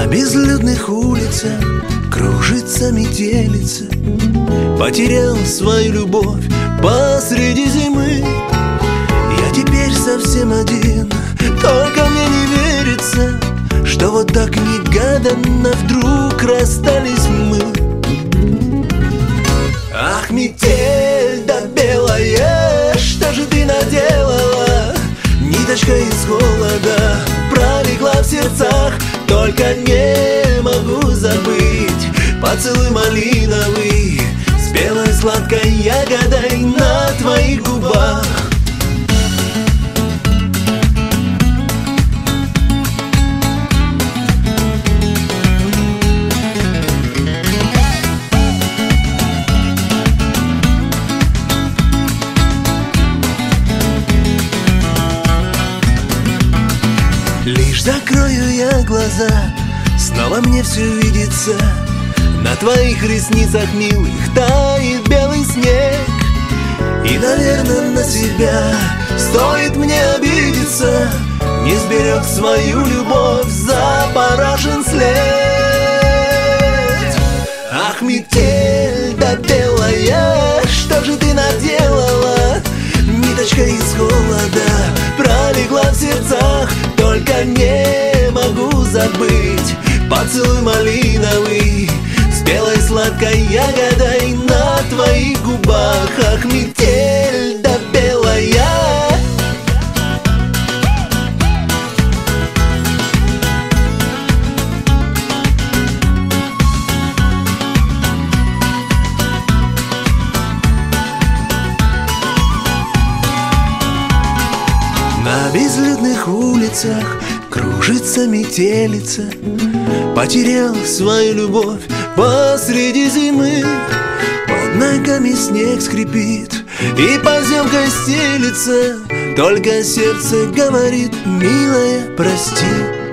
На безлюдных улицах кружится метелица. Потерял свою любовь посреди зимы. Я теперь совсем один, только мне не верится, что вот так негаданно вдруг расстались мы. Ах, метель да белая, что же ты наделала? Ниточка из холода пролегла в сердцах. Только не могу забыть поцелуй малиновый с белой сладкой ягодой на твоих губах. Лишь закрою я глаза, снова мне все видится. На твоих ресницах милых тает белый снег. И, наверное, на себя стоит мне обидеться. Не сберег свою любовь, запоражен след. Ах, метель да белая, что же ты наделала? Ниточка из холода пролегла в сердцах. Только не могу забыть поцелуй малиновый с белой сладкой ягодой на твоих губах. Ах, метель да белая. На безлюдных улицах кружится метелица. Потерял свою любовь посреди зимы. Под ногами снег скрипит и поземкой стелится. Только сердце говорит: милая, прости.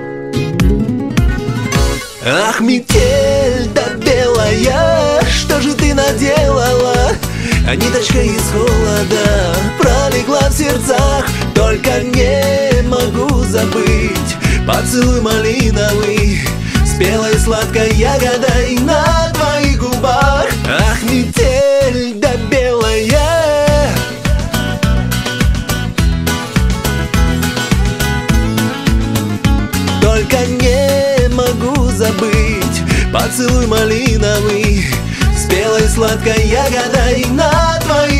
Ах, метель да белая, что же ты наделала? Ниточка из холода пролегла в сердцах. Только не могу забыть поцелуй малиновый с белой сладкой ягодой на твоих губах. Ах, метель да белая. Только не могу забыть поцелуй малиновый с белой сладкой ягодой на твоих